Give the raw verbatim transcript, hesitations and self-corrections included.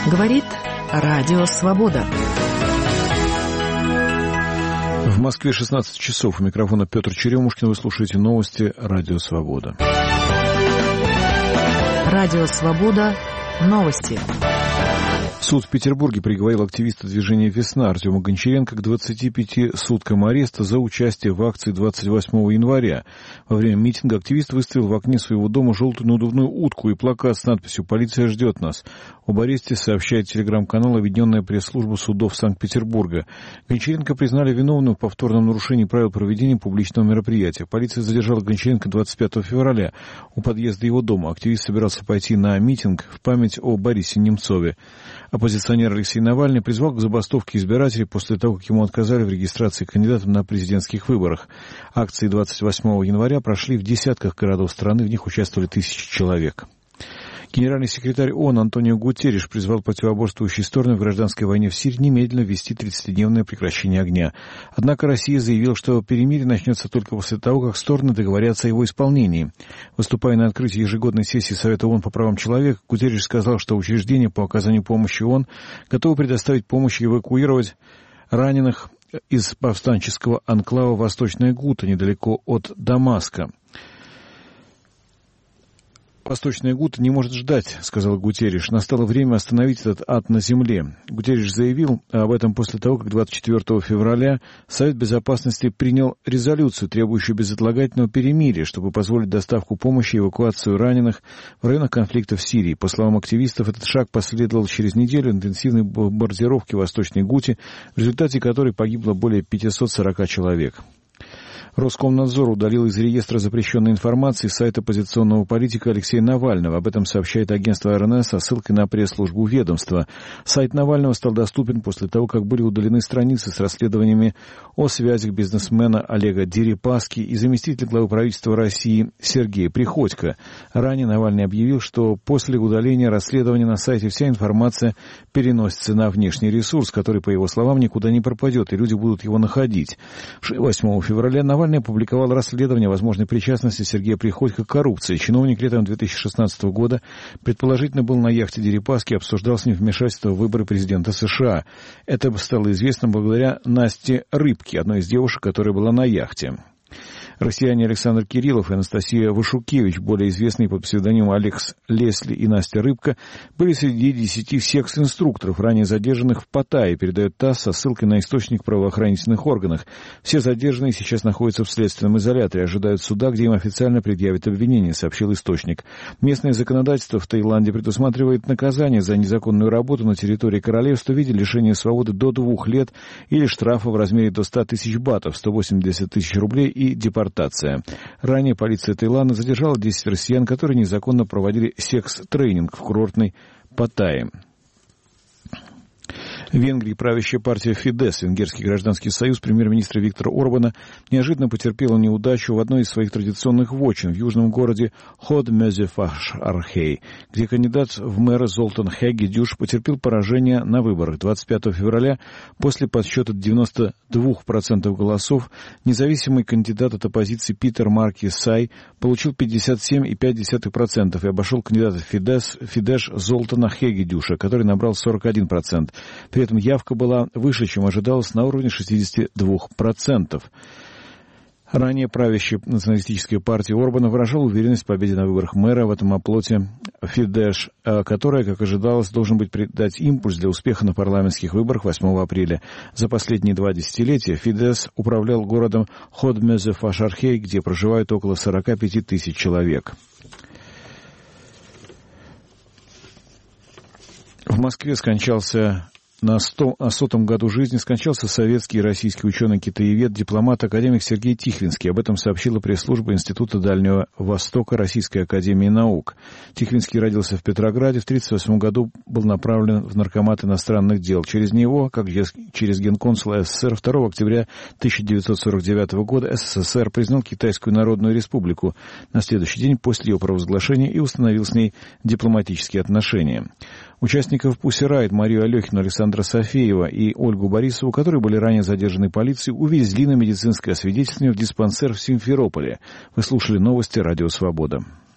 Говорит Радио Свобода. В Москве шестнадцать часов. У микрофона Петр Черемушкин. Вы слушаете новости Радио Свобода. Радио Свобода. Новости. Суд в Петербурге приговорил активиста движения «Весна» Артема Гончаренко к двадцати пяти суткам ареста за участие в акции двадцать восьмого января. Во время митинга активист выставил в окне своего дома желтую надувную утку и плакат с надписью «Полиция ждет нас». Об аресте сообщает телеграм-канал «Объединенная пресс-служба судов Санкт-Петербурга». Гончаренко признали виновным в повторном нарушении правил проведения публичного мероприятия. Полиция задержала Гончаренко двадцать пятого февраля у подъезда его дома. Активист собирался пойти на митинг в память о Борисе Немцове. Оппозиционер Алексей Навальный призвал к забастовке избирателей после того, как ему отказали в регистрации кандидатом на президентских выборах. Акции двадцать восьмого января прошли в десятках городов страны, в них участвовали тысячи человек. Генеральный секретарь ООН Антонио Гутерриш призвал противоборствующие стороны в гражданской войне в Сирии немедленно ввести тридцатидневное прекращение огня. Однако Россия заявила, что перемирие начнется только после того, как стороны договорятся о его исполнении. Выступая на открытии ежегодной сессии Совета ООН по правам человека, Гутерриш сказал, что учреждения по оказанию помощи ООН готовы предоставить помощь и эвакуировать раненых из повстанческого анклава Восточная Гута, недалеко от Дамаска. «Восточная Гута не может ждать», — сказал Гутерриш. «Настало время остановить этот ад на земле». Гутерриш заявил об этом после того, как двадцать четвёртого февраля Совет Безопасности принял резолюцию, требующую безотлагательного перемирия, чтобы позволить доставку помощи и эвакуацию раненых в районах конфликта в Сирии. По словам активистов, этот шаг последовал через неделю интенсивной бомбардировки в Восточной Гуте, в результате которой погибло более пятьсот сорок человек. Роскомнадзор удалил из реестра запрещенной информации сайт оппозиционного политика Алексея Навального. Об этом сообщает агентство эр эн эс со ссылкой на пресс-службу ведомства. Сайт Навального стал доступен после того, как были удалены страницы с расследованиями о связях бизнесмена Олега Дерипаски и заместителя главы правительства России Сергея Приходько. Ранее Навальный объявил, что после удаления расследования на сайте вся информация переносится на внешний ресурс, который, по его словам, никуда не пропадет, и люди будут его находить. восьмого февраля Навальный опубликовал расследование возможной причастности Сергея Приходько к коррупции. Чиновник летом две тысячи шестнадцатого года предположительно был на яхте Дерипаски и обсуждал с ним вмешательство в выборы президента США. Это стало известно благодаря Насте Рыбке, одной из девушек, которая была на яхте. Россияне Александр Кириллов и Анастасия Вашукевич, более известные под псевдонимом Алекс Лесли и Настя Рыбка, были среди десяти секс-инструкторов, ранее задержанных в Паттайе, передает ТАСС со ссылкой на источник в правоохранительных органах. Все задержанные сейчас находятся в следственном изоляторе, ожидают суда, где им официально предъявят обвинение, сообщил источник. Местное законодательство в Таиланде предусматривает наказание за незаконную работу на территории королевства в виде лишения свободы до двух лет или штрафа в размере до ста тысяч батов, сто восемьдесят тысяч рублей и депортация. Ранее полиция Таиланда задержала десять россиян, которые незаконно проводили секс-тренинг в курортной Паттайе. В Венгрии правящая партия Фидес, Венгерский гражданский союз премьер-министра Виктора Орбана, неожиданно потерпела неудачу в одной из своих традиционных вотчин в южном городе Ход-Мезефаш-Архей, где кандидат в мэра Золтан Хэгги-Дюш потерпел поражение на выборах. двадцать пятого февраля после подсчета девяноста двух процентов голосов независимый кандидат от оппозиции Питер Марки Сай получил пятьдесят семь и пять десятых процента и обошел кандидата Фидес, Фидеш Золтана Хэгги-Дюша, который набрал сорок один процент. При этом явка была выше, чем ожидалось, на уровне шестидесяти двух процентов. Ранее правящая националистическая партия Орбана выражала уверенность в победе на выборах мэра в этом оплоте Фидеш, которая, как ожидалось, должен быть придать импульс для успеха на парламентских выборах восьмого апреля. За последние два десятилетия Фидес управлял городом Ход-Мезефаш-Архей, где проживают около сорока пяти тысяч человек. В Москве скончался на сотом году жизни скончался советский и российский ученый-китаевед, дипломат, академик Сергей Тихвинский. Об этом сообщила пресс-служба Института Дальнего Востока Российской академии наук. Тихвинский родился в Петрограде, в тысяча девятьсот тридцать восьмом году был направлен в Наркомат иностранных дел. Через него, как через генконсула СССР, второго октября тысяча девятьсот сорок девятого года СССР признал Китайскую Народную Республику на следующий день после ее провозглашения и установил с ней дипломатические отношения. Участников Pussy Riot Марию Алехину, Александра Софеева и Ольгу Борисову, которые были ранее задержаны полицией, увезли на медицинское освидетельствование в диспансер в Симферополе. Вы слушали новости Радио Свобода.